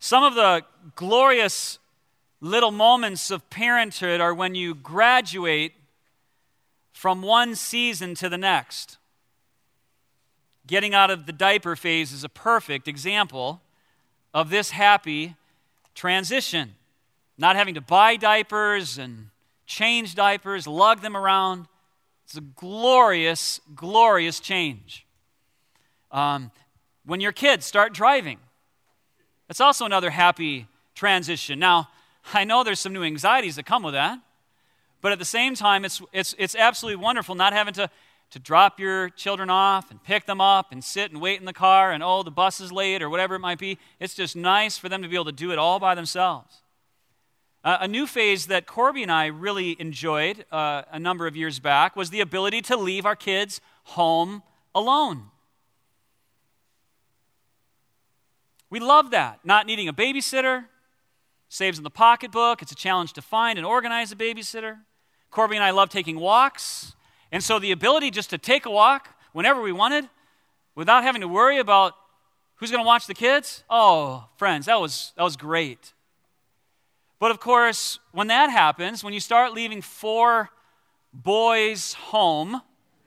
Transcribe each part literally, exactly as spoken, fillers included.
Some of the glorious little moments of parenthood are when you graduate from one season to the next. Getting out of the diaper phase is a perfect example of this happy transition. Not having to buy diapers and change diapers, lug them around. It's a glorious, glorious change. Um, when your kids start driving, that's also another happy transition. Now, I know there's some new anxieties that come with that, but at the same time, it's it's it's absolutely wonderful not having to, to drop your children off and pick them up and sit and wait in the car and, oh, the bus is late or whatever it might be. It's just nice for them to be able to do it all by themselves. Uh, a new phase that Corby and I really enjoyed uh, a number of years back was the ability to leave our kids home alone. We love that, not needing a babysitter. Saves in the pocketbook. It's a challenge to find and organize a babysitter. Corby and I love taking walks. And so the ability just to take a walk whenever we wanted without having to worry about who's going to watch the kids, oh, friends, that was, that was great. But of course, when that happens, when you start leaving four boys home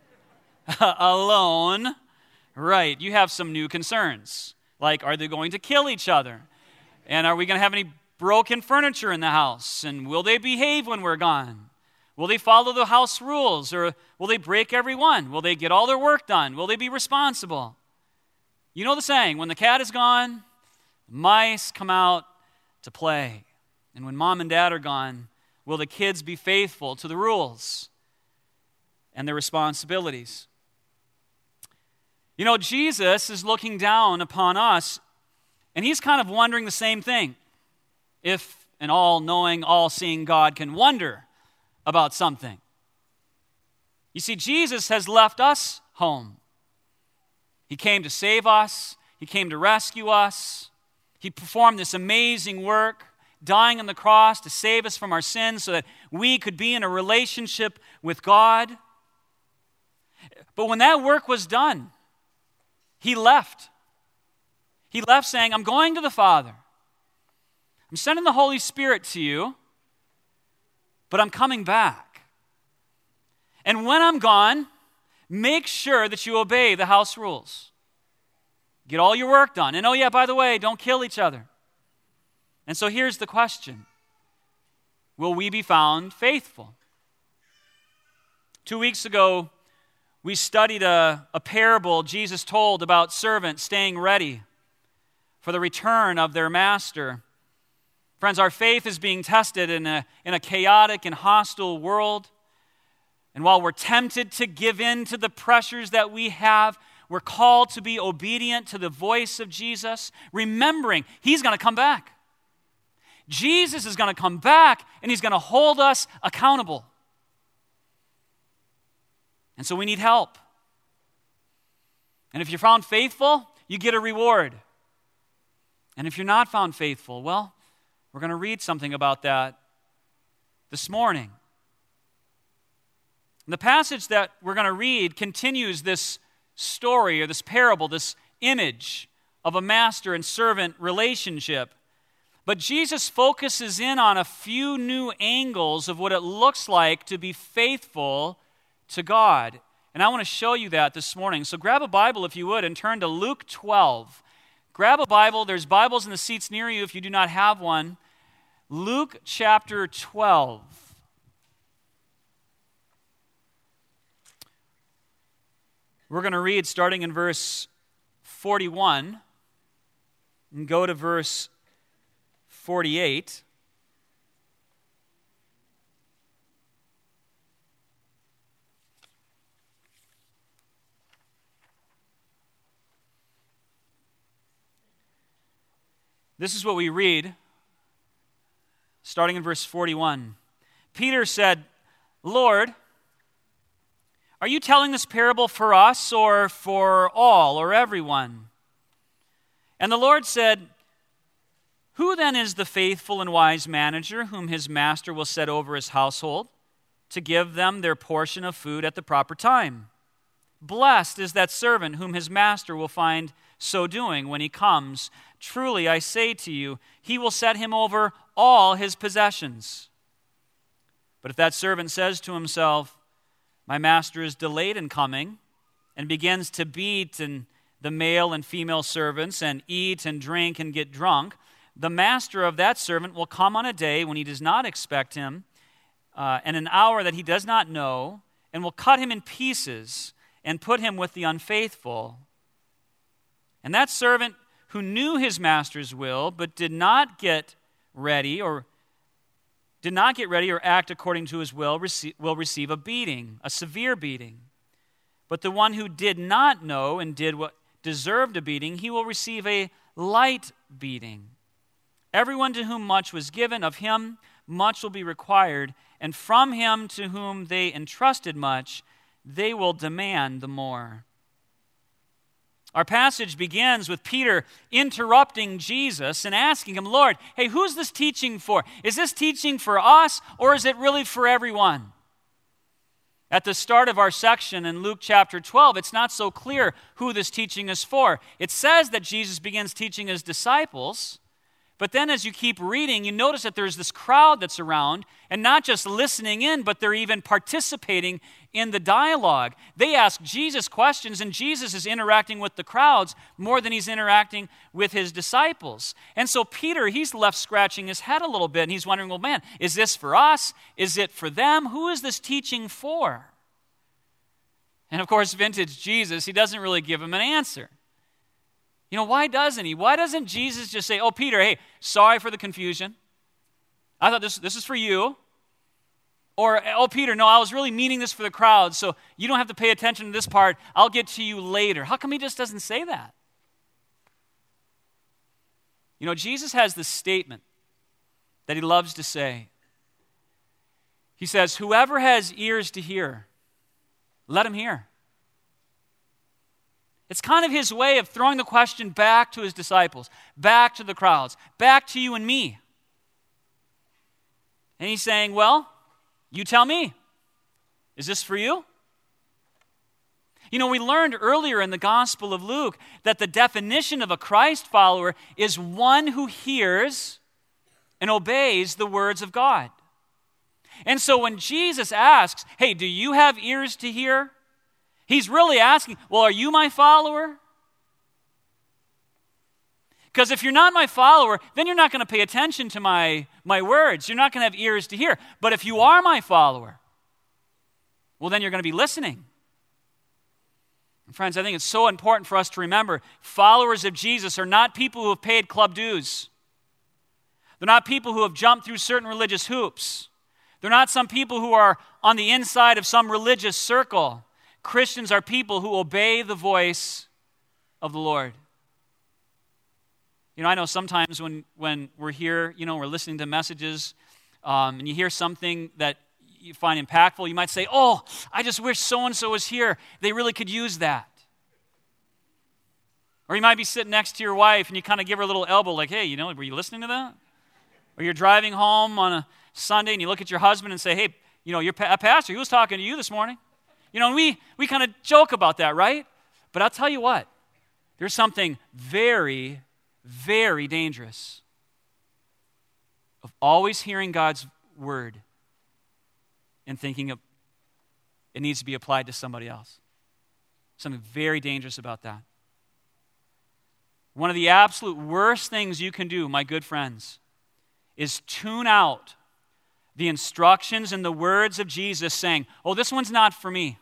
alone, right, you have some new concerns. Like, are they going to kill each other? And are we going to have any broken furniture in the house? And will they behave when we're gone? Will they follow the house rules? Or will they break every one? Will they get all their work done? Will they be responsible? You know the saying, when the cat is gone, mice come out to play. And when mom and dad are gone, will the kids be faithful to the rules and their responsibilities? You know, Jesus is looking down upon us, and he's kind of wondering the same thing. If an all-knowing, all-seeing God can wonder about something. You see, Jesus has left us home. He came to save us. He came to rescue us. He performed this amazing work, dying on the cross to save us from our sins so that we could be in a relationship with God. But when that work was done, he left. He left saying, I'm going to the Father. I'm sending the Holy Spirit to you, but I'm coming back. And when I'm gone, make sure that you obey the house rules. Get all your work done. And oh yeah, by the way, don't kill each other. And so here's the question. Will we be found faithful? Two weeks ago, we studied a, a parable Jesus told about servants staying ready for the return of their master. Friends, our faith is being tested in a, in a chaotic and hostile world. And while we're tempted to give in to the pressures that we have, we're called to be obedient to the voice of Jesus, remembering he's going to come back. Jesus is going to come back, and he's going to hold us accountable. And so we need help. And if you're found faithful, you get a reward. And if you're not found faithful, well, we're going to read something about that this morning. And the passage that we're going to read continues this story or this parable, this image of a master and servant relationship. But Jesus focuses in on a few new angles of what it looks like to be faithful to God. And I want to show you that this morning. So grab a Bible if you would and turn to Luke twelve. Grab a Bible. There's Bibles in the seats near you if you do not have one. Luke chapter twelve. We're going to read starting in verse forty-one and go to verse forty-eight. This is what we read, starting in verse forty-one. Peter said, Lord, are you telling this parable for us or for all or everyone? And the Lord said, who then is the faithful and wise manager whom his master will set over his household to give them their portion of food at the proper time? Blessed is that servant whom his master will find so doing when he comes. Truly, I say to you, he will set him over all his possessions. But if that servant says to himself, my master is delayed in coming, and begins to beat and the male and female servants and eat and drink and get drunk, the master of that servant will come on a day when he does not expect him, uh, and an hour that he does not know, and will cut him in pieces and put him with the unfaithful. And that servant who knew his master's will, but did not get ready or did not get ready or act according to his will, rece- will receive a beating, a severe beating. But the one who did not know and did what deserved a beating, he will receive a light beating. Everyone to whom much was given, of him much will be required, and from him to whom they entrusted much, they will demand the more. Our passage begins with Peter interrupting Jesus and asking him, Lord, hey, who's this teaching for? Is this teaching for us, or is it really for everyone? At the start of our section in Luke chapter twelve, it's not so clear who this teaching is for. It says that Jesus begins teaching his disciples, but then as you keep reading, you notice that there's this crowd that's around, and not just listening in, but they're even participating in the dialogue. They ask Jesus questions, and Jesus is interacting with the crowds more than he's interacting with his disciples. And so Peter, he's left scratching his head a little bit, and he's wondering, well, man, is this for us? Is it for them? Who is this teaching for? And of course, vintage Jesus, he doesn't really give him an answer. You know, why doesn't he? Why doesn't Jesus just say, oh, Peter, hey, sorry for the confusion. I thought this, this is for you. Or, oh, Peter, no, I was really meaning this for the crowd, so you don't have to pay attention to this part. I'll get to you later. How come he just doesn't say that? You know, Jesus has this statement that he loves to say. He says, whoever has ears to hear, let him hear. It's kind of his way of throwing the question back to his disciples, back to the crowds, back to you and me. And he's saying, well, you tell me. Is this for you? You know, we learned earlier in the Gospel of Luke that the definition of a Christ follower is one who hears and obeys the words of God. And so when Jesus asks, hey, do you have ears to hear? He's really asking, well, are you my follower? Because if you're not my follower, then you're not going to pay attention to my, my words. You're not going to have ears to hear. But if you are my follower, well, then you're going to be listening. And friends, I think it's so important for us to remember, followers of Jesus are not people who have paid club dues. They're not people who have jumped through certain religious hoops. They're not some people who are on the inside of some religious circle. Christians are people who obey the voice of the Lord. You know, I know sometimes when, when we're here, you know, we're listening to messages, um, and you hear something that you find impactful, you might say, oh, I just wish so-and-so was here. They really could use that. Or you might be sitting next to your wife, and you kind of give her a little elbow, like, hey, you know, were you listening to that? Or you're driving home on a Sunday, and you look at your husband and say, hey, you know, your pa- pastor, he was talking to you this morning. You know, we, we kind of joke about that, right? But I'll tell you what, there's something very, very dangerous of always hearing God's word and thinking of it needs to be applied to somebody else. Something very dangerous about that. One of the absolute worst things you can do, my good friends, is tune out the instructions and the words of Jesus saying, oh, this one's not for me.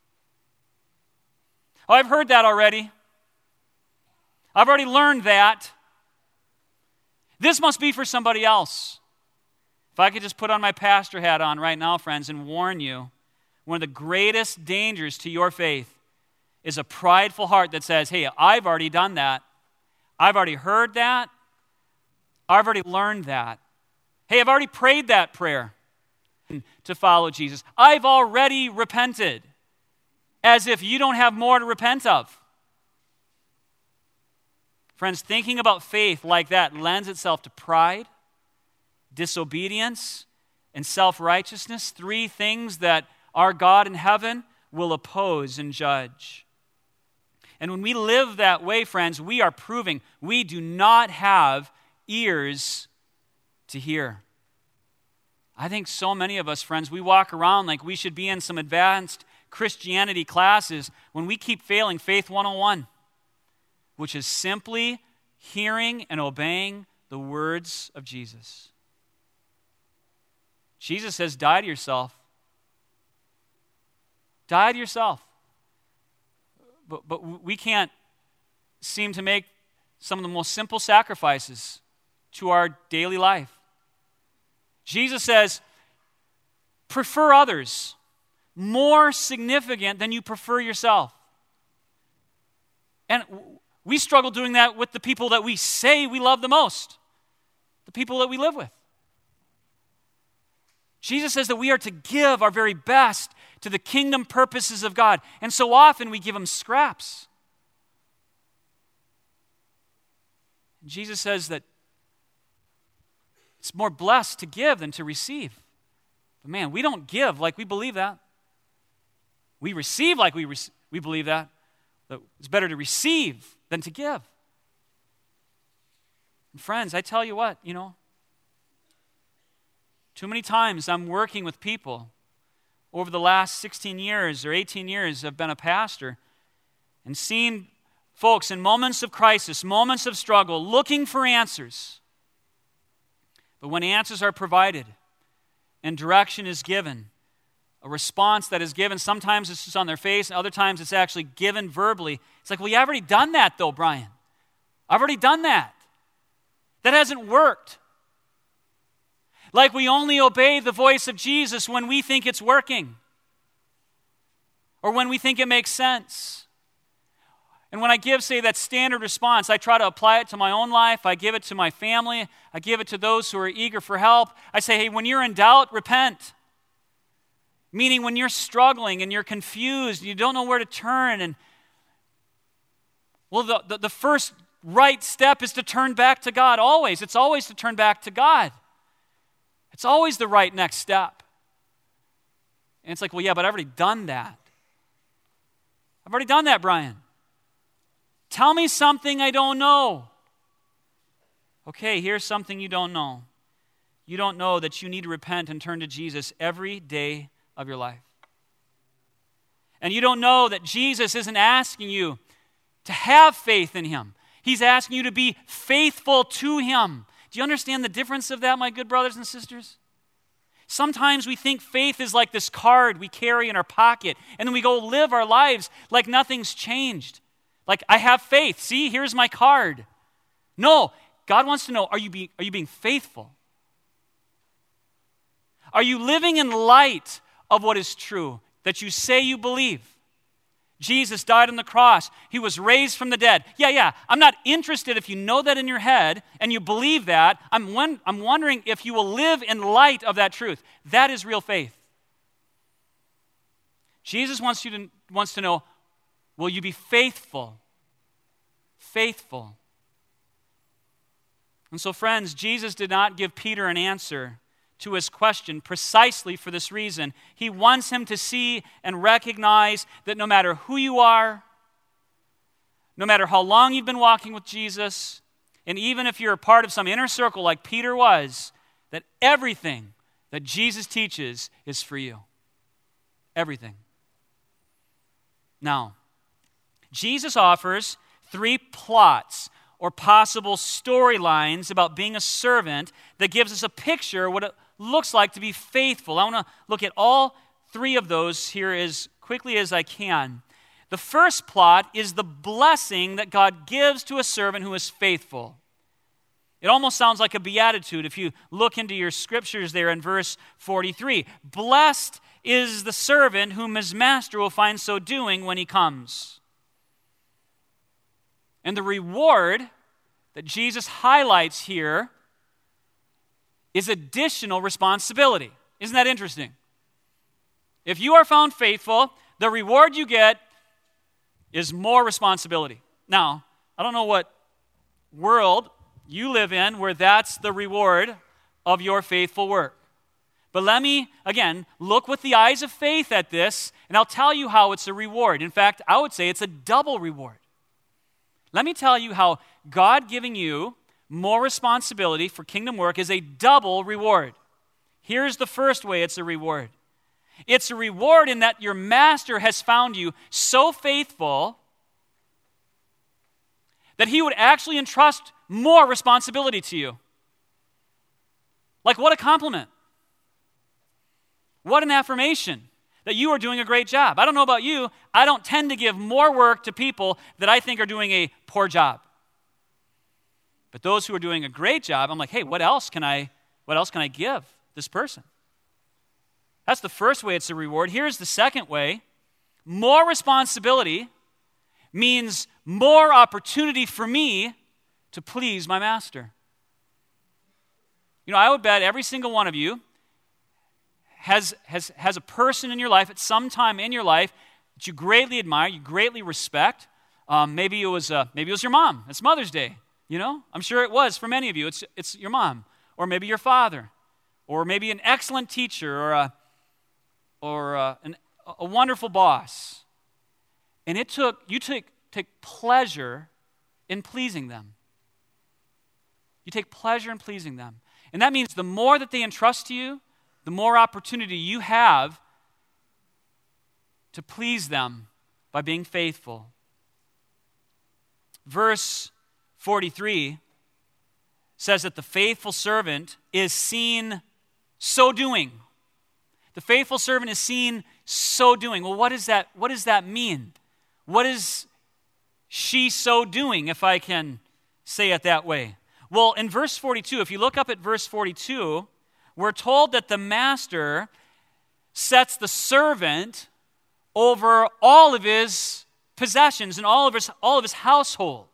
Oh, I've heard that already. I've already learned that. This must be for somebody else. If I could just put on my pastor hat on right now, friends, and warn you, one of the greatest dangers to your faith is a prideful heart that says, hey, I've already done that. I've already heard that. I've already learned that. Hey, I've already prayed that prayer to follow Jesus. I've already repented. As if you don't have more to repent of. Friends, thinking about faith like that lends itself to pride, disobedience, and self-righteousness, three things that our God in heaven will oppose and judge. And when we live that way, friends, we are proving we do not have ears to hear. I think so many of us, friends, we walk around like we should be in some advanced Christianity classes when we keep failing Faith one oh one, which is simply hearing and obeying the words of Jesus. Jesus says, die to yourself. Die to yourself. But, but we can't seem to make some of the most simple sacrifices to our daily life. Jesus says, prefer others more significant than you prefer yourself. And we struggle doing that with the people that we say we love the most, the people that we live with. Jesus says that we are to give our very best to the kingdom purposes of God. And so often we give them scraps. Jesus says that it's more blessed to give than to receive. But man, we don't give like we believe that. We receive like we, re- we believe that. That it's better to receive than to give. And friends, I tell you what, you know, too many times I'm working with people over the last sixteen years or eighteen years I've been a pastor and seen folks in moments of crisis, moments of struggle, looking for answers. But when answers are provided and direction is given, a response that is given, sometimes it's just on their face, and other times it's actually given verbally. It's like, well, you've already done that though, Brian. I've already done that. That hasn't worked. Like we only obey the voice of Jesus when we think it's working or when we think it makes sense. And when I give, say, that standard response, I try to apply it to my own life. I give it to my family. I give it to those who are eager for help. I say, hey, when you're in doubt, repent. Meaning when you're struggling and you're confused, you don't know where to turn. And well, the, the, the first right step is to turn back to God always. It's always to turn back to God. It's always the right next step. And it's like, well, yeah, but I've already done that. I've already done that, Brian. Tell me something I don't know. Okay, here's something you don't know. You don't know that you need to repent and turn to Jesus every day of your life. And you don't know that Jesus isn't asking you to have faith in Him. He's asking you to be faithful to Him. Do you understand the difference of that, my good brothers and sisters? Sometimes we think faith is like this card we carry in our pocket, and then we go live our lives like nothing's changed. Like, I have faith. See, here's my card. No, God wants to know, are you, be, are you being faithful? Are you living in light of what is true, that you say you believe? Jesus died on the cross. He was raised from the dead. Yeah, yeah, I'm not interested if you know that in your head and you believe that. I'm, one, I'm wondering if you will live in light of that truth. That is real faith. Jesus wants you to, wants to know, will you be faithful? Faithful. And so, friends, Jesus did not give Peter an answer to his question precisely for this reason. He wants him to see and recognize that no matter who you are, no matter how long you've been walking with Jesus, and even if you're a part of some inner circle like Peter was, that everything that Jesus teaches is for you. Everything. Now, Jesus offers three plots or possible storylines about being a servant that gives us a picture of what it looks like to be faithful. I want to look at all three of those here as quickly as I can. The first plot is the blessing that God gives to a servant who is faithful. It almost sounds like a beatitude if you look into your scriptures there in verse forty-three. Blessed is the servant whom his master will find so doing when he comes. And the reward that Jesus highlights here is additional responsibility. Isn't that interesting? If you are found faithful, the reward you get is more responsibility. Now, I don't know what world you live in where that's the reward of your faithful work. But let me, again, look with the eyes of faith at this, and I'll tell you how it's a reward. In fact, I would say it's a double reward. Let me tell you how God giving you more responsibility for kingdom work is a double reward. Here's the first way it's a reward. It's a reward in that your master has found you so faithful that he would actually entrust more responsibility to you. Like, what a compliment. What an affirmation that you are doing a great job. I don't know about you, I don't tend to give more work to people that I think are doing a poor job. But those who are doing a great job, I'm like, hey, what else can I, what else can I give this person? That's the first way it's a reward. Here's the second way. More responsibility means more opportunity for me to please my master. You know, I would bet every single one of you has, has, has a person in your life at some time in your life that you greatly admire, you greatly respect. Um, maybe it was uh, maybe it was your mom. It's Mother's Day, you know? I'm sure it was for many of you. It's, it's your mom, or maybe your father, or maybe an excellent teacher, or a, or a, an, a wonderful boss. And it took you took, take pleasure in pleasing them. You take pleasure in pleasing them. And that means the more that they entrust to you, the more opportunity you have to please them by being faithful. Verse forty-three says that the faithful servant is seen so doing. The faithful servant is seen so doing. Well, what does that, what does that mean? What is she so doing, if I can say it that way? Well, in verse forty-two, if you look up at verse forty-two, we're told that the master sets the servant over all of his possessions and all of his, all of his household.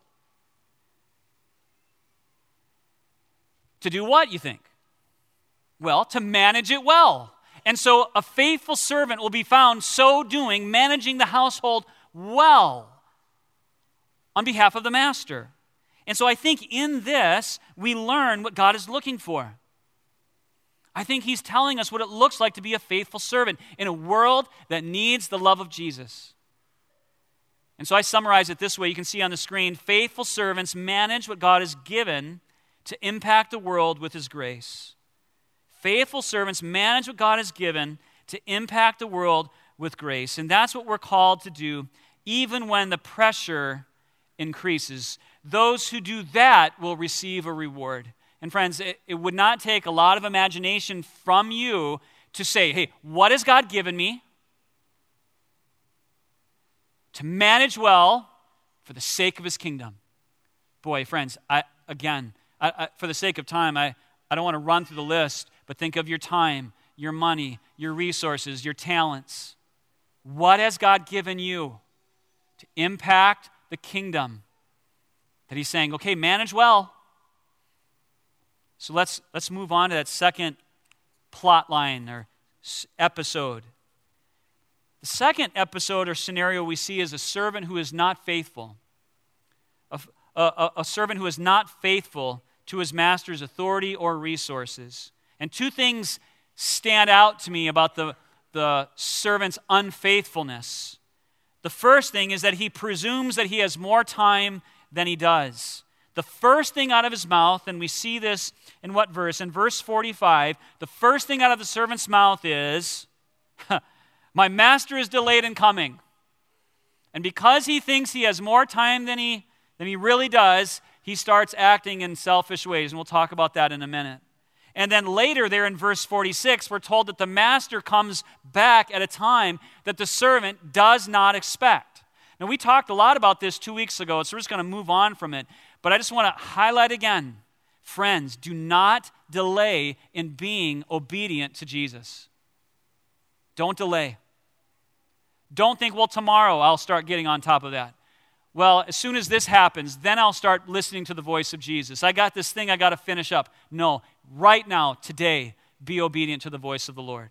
To do what, you think? Well, to manage it well. And so a faithful servant will be found so doing, managing the household well on behalf of the master. And so I think in this, we learn what God is looking for. I think he's telling us what it looks like to be a faithful servant in a world that needs the love of Jesus. And so I summarize it this way. You can see on the screen, faithful servants manage what God has given to impact the world with his grace. Faithful servants manage what God has given to impact the world with grace. And that's what we're called to do, even when the pressure increases. Those who do that will receive a reward. And friends, it, it would not take a lot of imagination from you to say, hey, what has God given me to manage well for the sake of his kingdom? Boy, friends, I, again, I, I, for the sake of time, I, I don't want to run through the list, but think of your time, your money, your resources, your talents. What has God given you to impact the kingdom? That he's saying, okay, manage well. So let's let's move on to that second plot line or episode. The second episode or scenario we see is a servant who is not faithful. A, a, a servant who is not faithful to his master's authority or resources. And two things stand out to me about the, the servant's unfaithfulness. The first thing is that he presumes that he has more time than he does. The first thing out of his mouth, and we see this in what verse? In verse forty-five, the first thing out of the servant's mouth is, my master is delayed in coming. And because he thinks he has more time than he, than he really does, he starts acting in selfish ways, and we'll talk about that in a minute. And then later there in verse forty-six, we're told that the master comes back at a time that the servant does not expect. Now, we talked a lot about this two weeks ago, so we're just going to move on from it. But I just want to highlight again, friends, do not delay in being obedient to Jesus. Don't delay. Don't think, well, tomorrow I'll start getting on top of that. Well, as soon as this happens, then I'll start listening to the voice of Jesus. I got this thing I got to finish up. No, right now, today, be obedient to the voice of the Lord.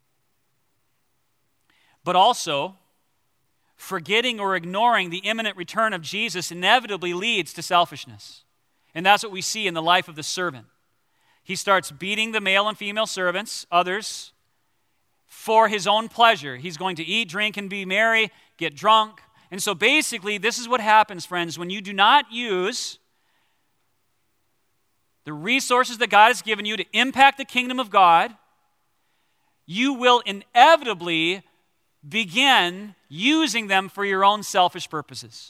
But also, forgetting or ignoring the imminent return of Jesus inevitably leads to selfishness. And that's what we see in the life of the servant. He starts beating the male and female servants, others, for his own pleasure. He's going to eat, drink, and be merry, get drunk. And so basically, this is what happens, friends, when you do not use the resources that God has given you to impact the kingdom of God, you will inevitably begin using them for your own selfish purposes.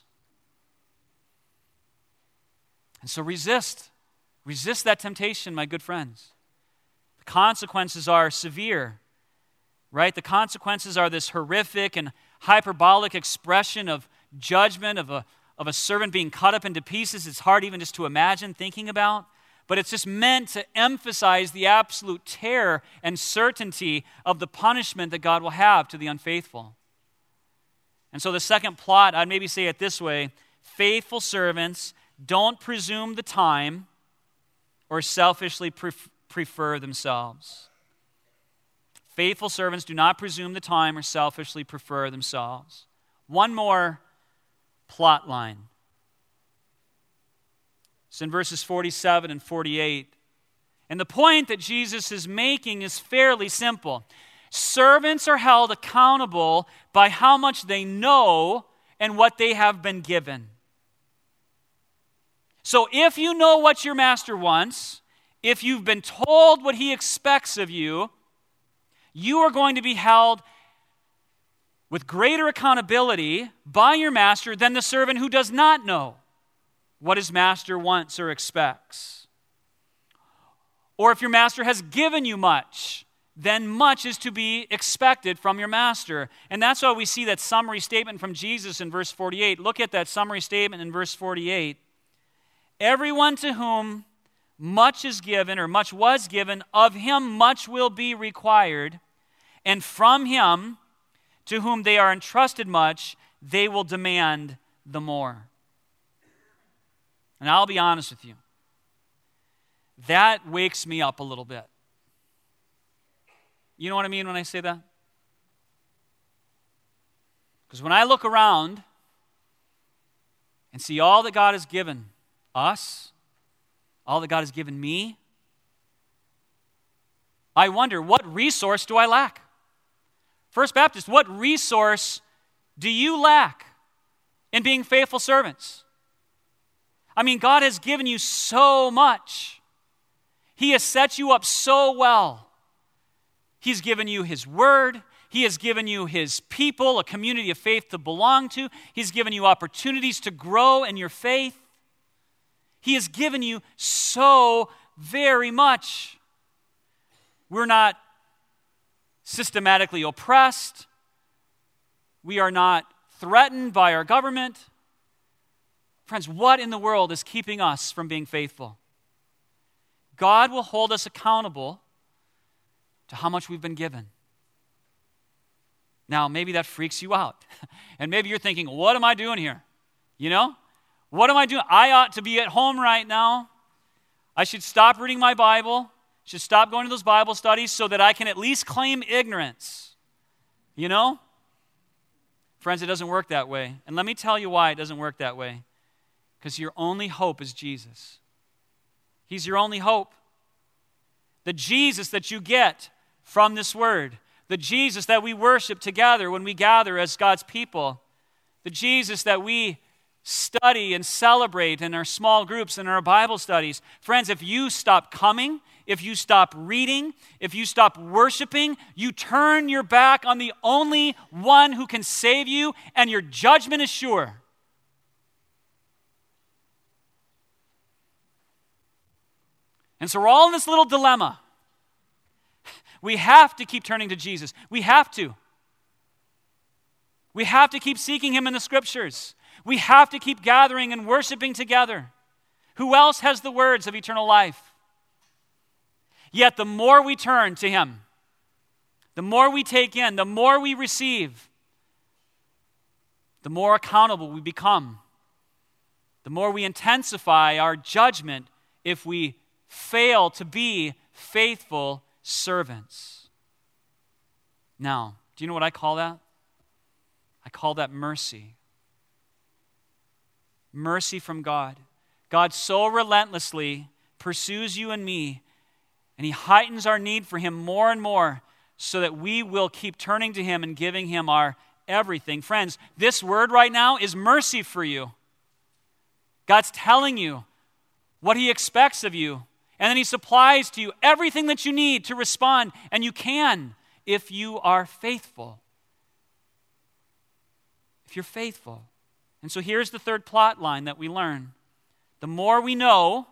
And so resist. Resist that temptation, my good friends. The consequences are severe, right? The consequences are this horrific and hyperbolic expression of judgment of a, of a servant being cut up into pieces. It's hard even just to imagine thinking about. But it's just meant to emphasize the absolute terror and certainty of the punishment that God will have to the unfaithful. And so the second plot, I'd maybe say it this way: faithful servants don't presume the time or selfishly pref- prefer themselves. Faithful servants do not presume the time or selfishly prefer themselves. One more plot line. It's in verses forty-seven and forty-eight. And the point that Jesus is making is fairly simple. Servants are held accountable by how much they know and what they have been given. So if you know what your master wants, if you've been told what he expects of you, you are going to be held with greater accountability by your master than the servant who does not know what his master wants or expects. Or if your master has given you much, then much is to be expected from your master. And that's why we see that summary statement from Jesus in verse forty-eight. Look at that summary statement in verse forty-eight. Everyone to whom much is given, or much was given, of him much will be required, and from him to whom they are entrusted much, they will demand the more. And I'll be honest with you, that wakes me up a little bit. You know what I mean when I say that? Because when I look around and see all that God has given us, all that God has given me, I wonder, what resource do I lack? First Baptist, what resource do you lack in being faithful servants? I mean, God has given you so much. He has set you up so well. He's given you His Word. He has given you His people, a community of faith to belong to. He's given you opportunities to grow in your faith. He has given you so very much. We're not systematically oppressed. We are not threatened by our government. Friends, what in the world is keeping us from being faithful? God will hold us accountable to how much we've been given. Now, maybe that freaks you out. And maybe you're thinking, what am I doing here? You know? What am I doing? I ought to be at home right now. I should stop reading my Bible. Should stop going to those Bible studies so that I can at least claim ignorance. You know? Friends, it doesn't work that way. And let me tell you why it doesn't work that way. Because your only hope is Jesus. He's your only hope. The Jesus that you get from this word. The Jesus that we worship together when we gather as God's people. The Jesus that we study and celebrate in our small groups and our Bible studies. Friends, if you stop coming, if you stop reading, if you stop worshiping, you turn your back on the only one who can save you, and your judgment is sure. And so we're all in this little dilemma. We have to keep turning to Jesus. We have to. We have to keep seeking Him in the Scriptures. We have to keep gathering and worshiping together. Who else has the words of eternal life? Yet the more we turn to Him, the more we take in, the more we receive, the more accountable we become, the more we intensify our judgment if we fail to be faithful servants. Now, do you know what I call that? I call that mercy. Mercy from God. God so relentlessly pursues you and me, and He heightens our need for Him more and more so that we will keep turning to Him and giving Him our everything. Friends, this word right now is mercy for you. God's telling you what he expects of you. And then he supplies to you everything that you need to respond. And you can if you are faithful. If you're faithful. And so here's the third plot line that we learn. The more we know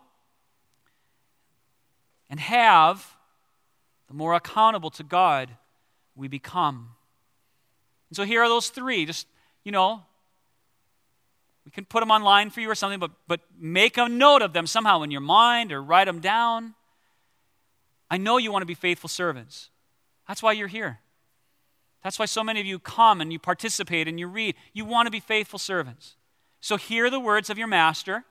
and have, the more accountable to God we become. And so here are those three. Just, you know, we can put them online for you or something, but, but make a note of them somehow in your mind or write them down. I know you want to be faithful servants. That's why you're here. That's why so many of you come and you participate and you read. You want to be faithful servants. So hear the words of your master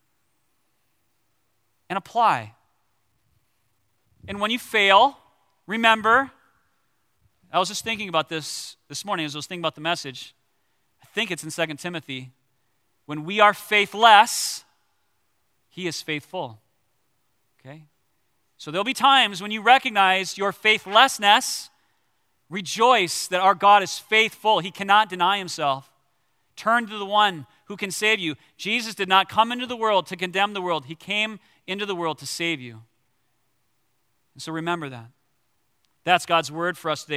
and apply. And when you fail, remember, I was just thinking about this this morning as I was thinking about the message. I think it's in Second Timothy. When we are faithless, he is faithful. Okay? So there'll be times when you recognize your faithlessness. Rejoice that our God is faithful. He cannot deny himself. Turn to the one who can save you. Jesus did not come into the world to condemn the world. He came into the world to save you. And so remember that. That's God's word for us today.